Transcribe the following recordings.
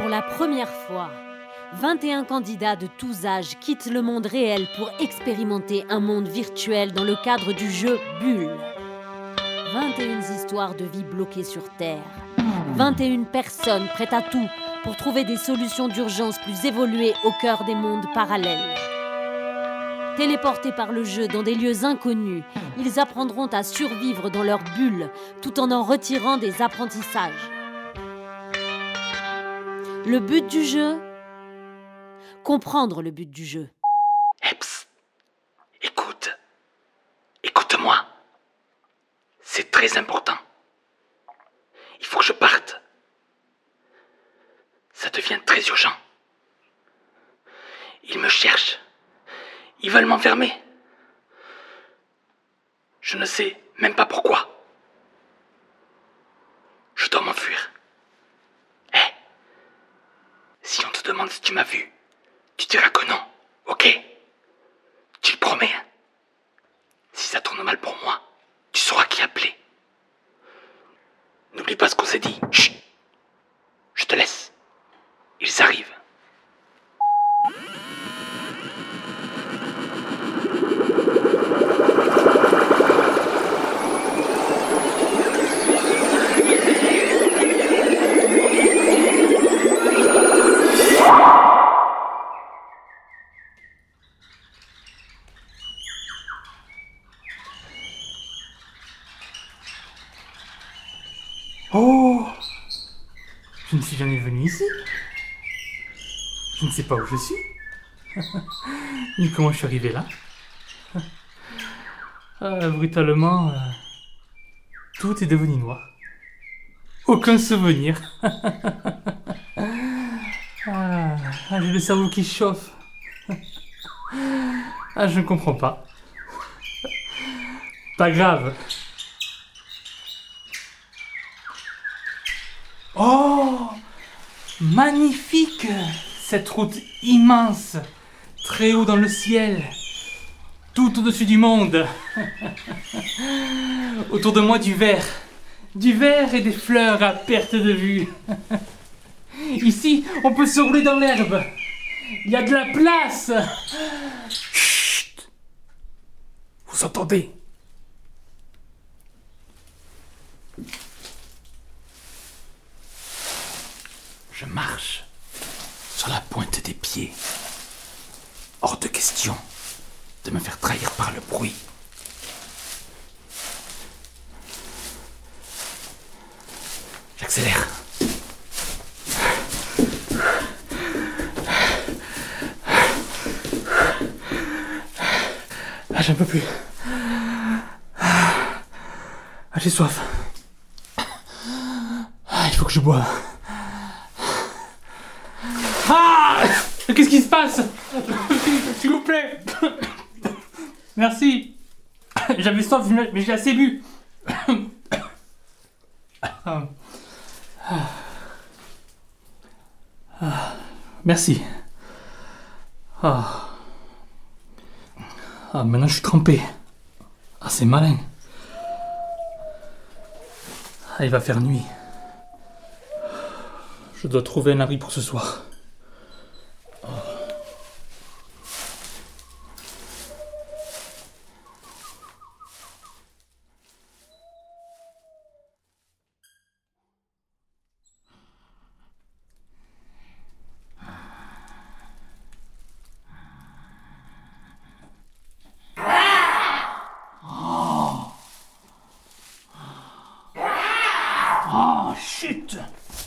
Pour la première fois, 21 candidats de tous âges quittent le monde réel pour expérimenter un monde virtuel dans le cadre du jeu Bulle. 21 histoires de vie bloquées sur Terre. 21 personnes prêtes à tout pour trouver des solutions d'urgence plus évoluées au cœur des mondes parallèles. Téléportés par le jeu dans des lieux inconnus, ils apprendront à survivre dans leur bulle tout en retirant des apprentissages. Le but du jeu ? Comprendre le but du jeu. Psst. Écoute-moi. C'est très important. Il faut que je parte. Ça devient très urgent. Ils me cherchent. Ils veulent m'enfermer. Je ne sais même pas pourquoi. Je dois m'enfuir. Si on te demande si tu m'as vu, tu diras que non, ok? Tu le promets? Si ça tourne mal pour moi, tu sauras qui appeler. N'oublie pas ce qu'on s'est dit. Chut! Je te laisse. Ils arrivent. Oh! Je ne suis jamais venu ici. Je ne sais pas où je suis. Ni comment je suis arrivé là. Brutalement, tout est devenu noir. Aucun souvenir. J'ai le cerveau qui chauffe. Je ne comprends pas. Pas grave. Oh! Magnifique! Cette route immense, très haut dans le ciel, tout au-dessus du monde. Autour de moi du vert et des fleurs à perte de vue. Ici, on peut se rouler dans l'herbe. Il y a de la place. Chut! Vous entendez? Je marche sur la pointe des pieds. Hors de question de me faire trahir par le bruit. J'accélère. J'en peux plus. J'ai soif. Il faut que je boive. Qu'est-ce qui se passe? S'il vous plaît. Merci. J'avais soif, mais j'ai assez bu. Merci. Maintenant je suis trempé. C'est malin. Il va faire nuit. Je dois trouver un abri pour ce soir. Chut!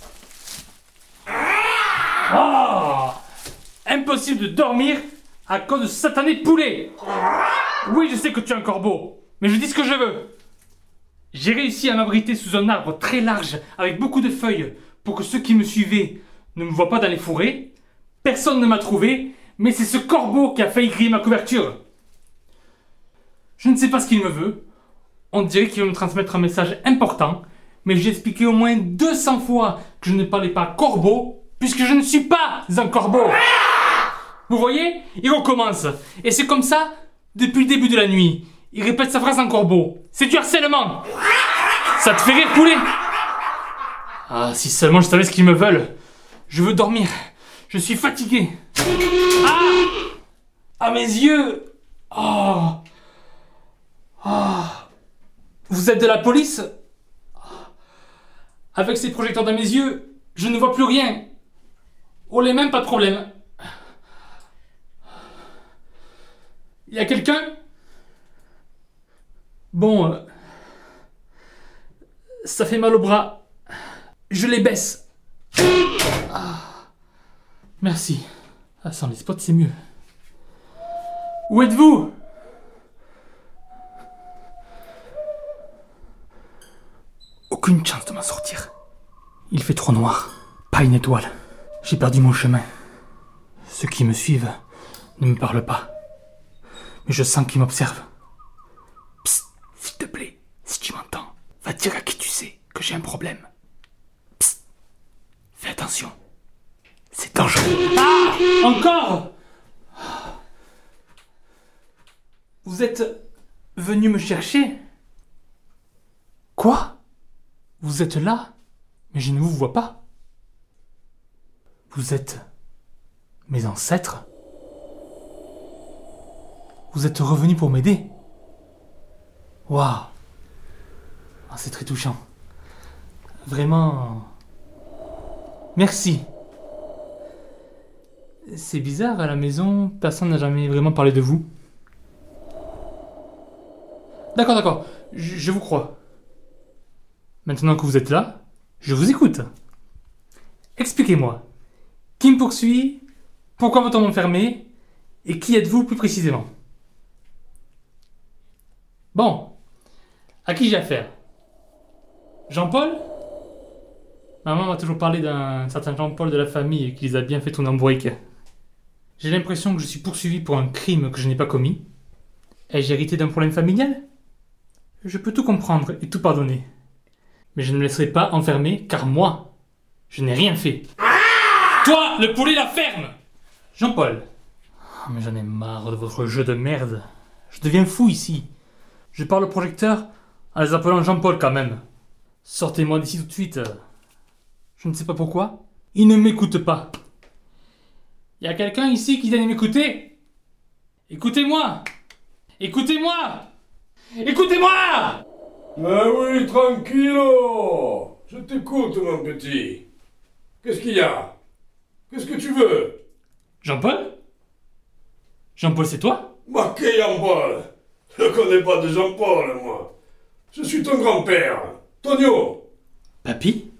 Impossible de dormir à cause de ce satané poulet! Oui, je sais que tu es un corbeau, mais je dis ce que je veux. J'ai réussi à m'abriter sous un arbre très large avec beaucoup de feuilles pour que ceux qui me suivaient ne me voient pas dans les fourrés. Personne ne m'a trouvé, mais c'est ce corbeau qui a failli griller ma couverture. Je ne sais pas ce qu'il me veut. On dirait qu'il veut me transmettre un message important, mais j'ai expliqué au moins 200 fois que je ne parlais pas corbeau, puisque je ne suis pas un corbeau. Vous voyez? Il recommence. Et c'est comme ça depuis le début de la nuit. Il répète sa phrase en corbeau. C'est du harcèlement. Ça te fait rire, poulet? Si seulement je savais ce qu'ils me veulent. Je veux dormir. Je suis fatigué. Ah! À mes yeux. Oh. Oh. Vous êtes de la police? Avec ces projecteurs dans mes yeux, je ne vois plus rien. Oh les mêmes, pas de problème. Il y a quelqu'un? Bon, ça fait mal au bras. Je les baisse. Ah. Merci. Ah, sans les spots, c'est mieux. Où êtes-vous? Aucune chance de m'en sortir. Il fait trop noir. Pas une étoile. J'ai perdu mon chemin. Ceux qui me suivent ne me parlent pas. Mais je sens qu'ils m'observent. Psst, s'il te plaît, si tu m'entends, va dire à qui tu sais que j'ai un problème. Psst, fais attention. C'est dangereux. Ah! Encore! Vous êtes venu me chercher? Quoi? Vous êtes là? Mais je ne vous vois pas. Vous êtes mes ancêtres? Vous êtes revenus pour m'aider? Waouh! Ah, c'est très touchant. Vraiment... Merci. C'est bizarre, à la maison, personne n'a jamais vraiment parlé de vous. D'accord, je vous crois. Maintenant que vous êtes là, je vous écoute. Expliquez-moi. Qui me poursuit? Pourquoi veut-on m'enfermer? Et qui êtes-vous plus précisément? Bon. À qui j'ai affaire? Jean-Paul? Maman m'a toujours parlé d'un certain Jean-Paul de la famille qui les a bien fait tourner en bourrique. J'ai l'impression que je suis poursuivi pour un crime que je n'ai pas commis. Ai-je hérité d'un problème familial? Je peux tout comprendre et tout pardonner. Mais je ne me laisserai pas enfermer, car moi, je n'ai rien fait. Toi, le poulet, la ferme! Jean-Paul. Oh, mais j'en ai marre de votre jeu de merde. Je deviens fou ici. Je parle au projecteur en les appelant Jean-Paul quand même. Sortez-moi d'ici tout de suite. Je ne sais pas pourquoi. Ils ne m'écoutent pas. Y a quelqu'un ici qui vient m'écouter? Écoutez-moi! Écoutez-moi! Écoutez-moi! Mais oui, tranquillo! Je t'écoute, mon petit. Qu'est-ce qu'il y a? Qu'est-ce que tu veux? Jean-Paul? Jean-Paul, c'est toi? Moi, qui Jean-Paul? Je ne connais pas de Jean-Paul, moi. Je suis ton grand-père, Tonio. Papy?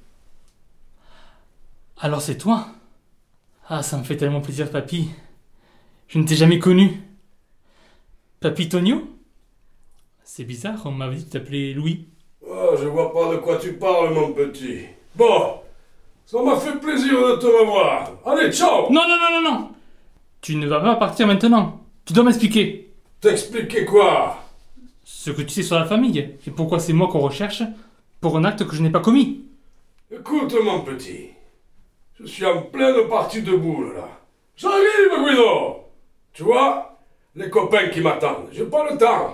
Alors c'est toi? Ah, ça me fait tellement plaisir, papy. Je ne t'ai jamais connu. Papy Tonio? C'est bizarre, on m'avait dit de t'appeler Louis. Oh, je vois pas de quoi tu parles, mon petit. Bon, ça m'a fait plaisir de te revoir. Allez, ciao! Non! Tu ne vas pas partir maintenant. Tu dois m'expliquer. T'expliquer quoi? Ce que tu sais sur la famille, et pourquoi c'est moi qu'on recherche pour un acte que je n'ai pas commis. Écoute, mon petit. Je suis en pleine partie de boule, là. J'arrive, Guido! Tu vois, les copains qui m'attendent, j'ai pas le temps.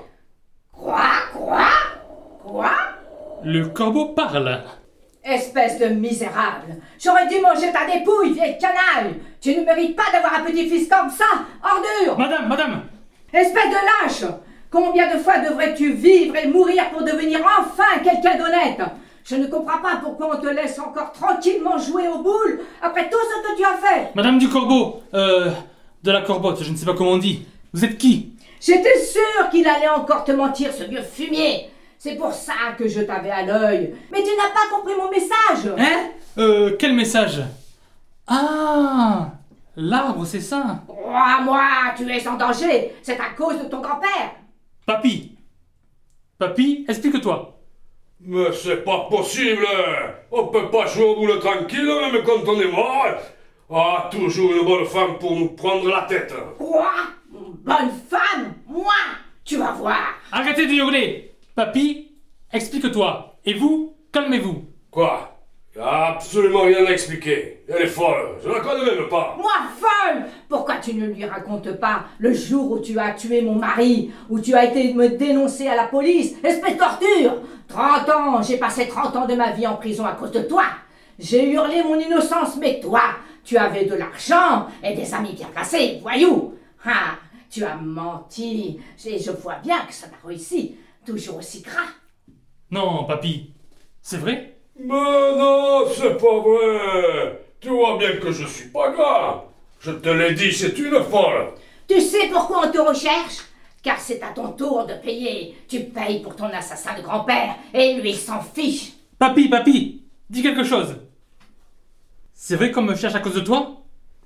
Quoi? Le corbeau parle. Espèce de misérable! J'aurais dû manger ta dépouille, vieille canaille! Tu ne mérites pas d'avoir un petit-fils comme ça, ordure! Madame! Espèce de lâche! Combien de fois devrais-tu vivre et mourir pour devenir enfin quelqu'un d'honnête? Je ne comprends pas pourquoi on te laisse encore tranquillement jouer aux boules après tout ce que tu as fait! Madame du corbeau, de la corbotte, je ne sais pas comment on dit. Vous êtes qui? J'étais sûre qu'il allait encore te mentir, ce vieux fumier! C'est pour ça que je t'avais à l'œil. Mais tu n'as pas compris mon message. Hein? Quel message? Ah! L'arbre, c'est ça? Crois-moi, tu es en danger. C'est à cause de ton grand-père. Papy, explique-toi. Mais c'est pas possible! On peut pas jouer au boule tranquille, même quand on est mort! Ah, toujours une bonne femme pour nous prendre la tête! Quoi? Bonne femme? Moi? Tu vas voir! Arrêtez de hurler! Papy, explique-toi. Et vous, calmez-vous. Quoi? Y a absolument rien à expliquer. Elle est folle, je la connais même pas! Moi folle? Pourquoi tu ne lui racontes pas le jour où tu as tué mon mari, où tu as été me dénoncer à la police, espèce de torture? 30 ans, j'ai passé 30 ans de ma vie en prison à cause de toi. J'ai hurlé mon innocence, mais toi, tu avais de l'argent et des amis bien placés, voyou. Ah, tu as menti, et je vois bien que ça n'a réussi. Toujours aussi gras. Non, papy. C'est vrai? Mais non, c'est pas vrai. Tu vois bien que je suis pas grave. Je te l'ai dit, c'est une folle. Tu sais pourquoi on te recherche? Car c'est à ton tour de payer. Tu payes pour ton assassin de grand-père, et lui, il s'en fiche. Papy, dis quelque chose. C'est vrai qu'on me cherche à cause de toi?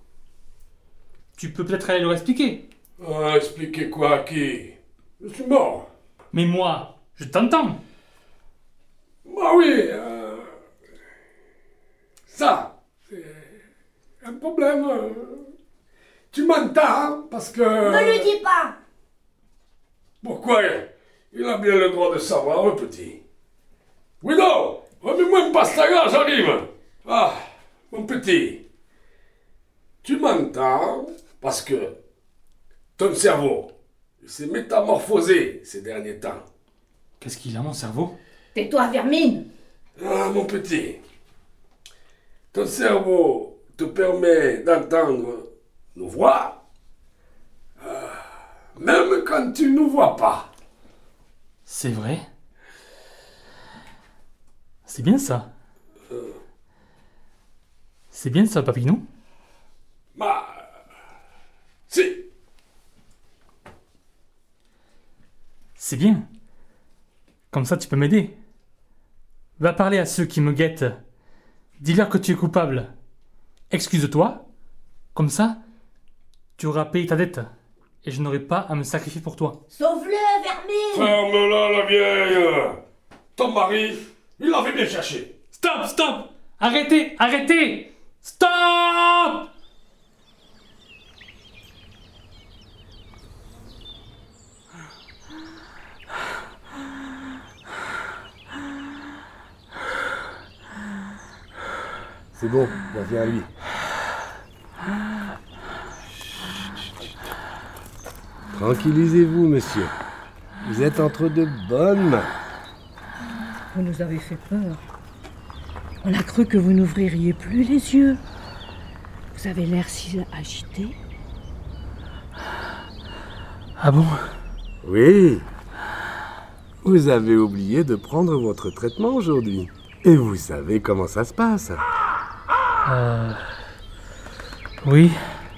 Tu peux peut-être aller leur expliquer. Ah, expliquer quoi à qui? Je suis mort. Mais moi, je t'entends. Bah oui, ça, c'est un problème. Tu m'entends parce que... Ne lui dis pas. Pourquoi? Il a bien le droit de savoir, le petit. Guido, remets-moi une pastaga, j'arrive. Ah, mon petit, tu m'entends parce que ton cerveau s'est métamorphosé ces derniers temps. Qu'est-ce qu'il a, mon cerveau? Tais-toi, vermine. Ah, mon petit, ton cerveau te permet d'entendre nos voix, même quand tu ne nous vois pas. C'est vrai? C'est bien ça. C'est bien ça, papy, non? Bah, si. C'est bien. Comme ça, tu peux m'aider. Va parler à ceux qui me guettent. Dis-leur que tu es coupable. Excuse-toi. Comme ça, tu auras payé ta dette. Et je n'aurai pas à me sacrifier pour toi. Sauve-le, vermine. Ferme-la, la vieille. Ton mari, il l'avait bien cherché. Stop! Arrêtez! Stop! C'est bon, reviens à lui. Tranquillisez-vous, monsieur. Vous êtes entre de bonnes mains. Vous nous avez fait peur. On a cru que vous n'ouvririez plus les yeux. Vous avez l'air si agité. Ah bon? Oui. Vous avez oublié de prendre votre traitement aujourd'hui. Et vous savez comment ça se passe. Oui.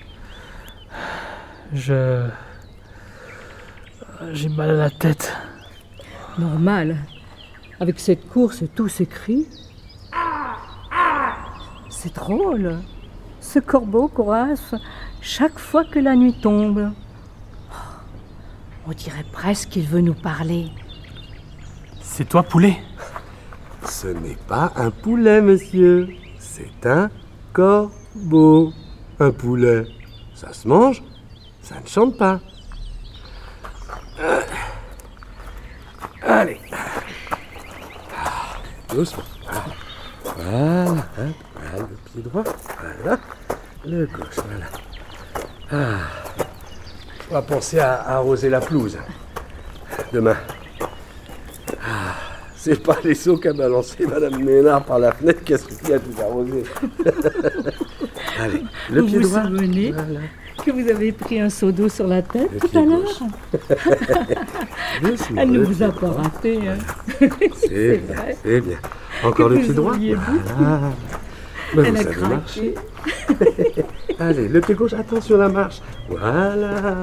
J'ai mal à la tête. Normal. Avec cette course et tous ces cris. C'est drôle. Ce corbeau courasse chaque fois que la nuit tombe. On dirait presque qu'il veut nous parler. C'est toi, poulet? Ce n'est pas un poulet, monsieur. C'est un corbeau. Un poulet, ça se mange, ça ne chante pas. Allez. Doucement. Voilà. Le pied droit. Voilà. Le gauche, voilà. On va penser à arroser la pelouse. Demain. C'est pas les seaux qu'a balancé Madame Ménard par la fenêtre qui a suffi à tout arroser. Allez, le pied droit. Vous vous souvenez que vous avez pris un seau d'eau sur la tête tout à l'heure? Doucement, Elle ne le vous a pied pas droit. raté. Hein. C'est bien, vrai. c'est bien. Encore Que le vous pied droit. auriez vu. Voilà. Ben, Elle vous a savez marcher. craqué. Allez, le pied gauche, attention la marche. Voilà.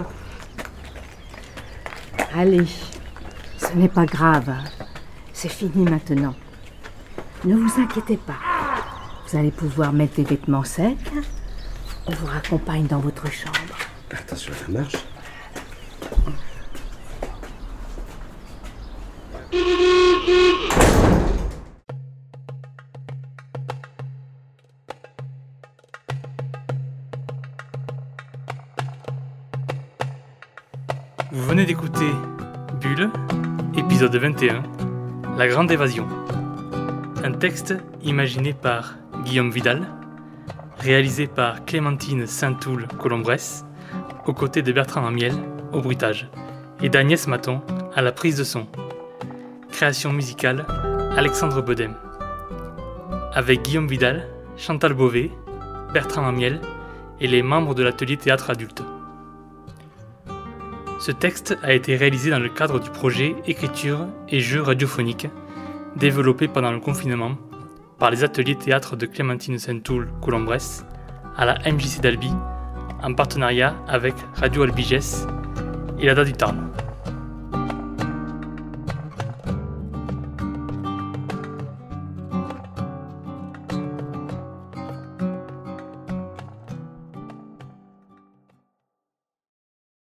Allez, ce n'est pas grave. C'est fini maintenant. Ne vous inquiétez pas. Vous allez pouvoir mettre des vêtements secs. On vous raccompagne dans votre chambre. Attention à la marche. Vous venez d'écouter Bulle, épisode 21, La Grande Évasion. Un texte imaginé par Guillaume Vidal, réalisé par Clémentine Saint-Toul-Colombrès, aux côtés de Bertrand Amiel au bruitage, et d'Agnès Maton à la prise de son. Création musicale, Alexandre Bedem. avec Guillaume Vidal, Chantal Beauvais, Bertrand Amiel et les membres de l'atelier théâtre adulte. Ce texte a été réalisé dans le cadre du projet Écriture et jeux radiophoniques développé pendant le confinement par les ateliers théâtre de Clémentine Saint-Toul-Colombrès à la MJC d'Albi en partenariat avec Radio Albiges et l'ADA du Tarn.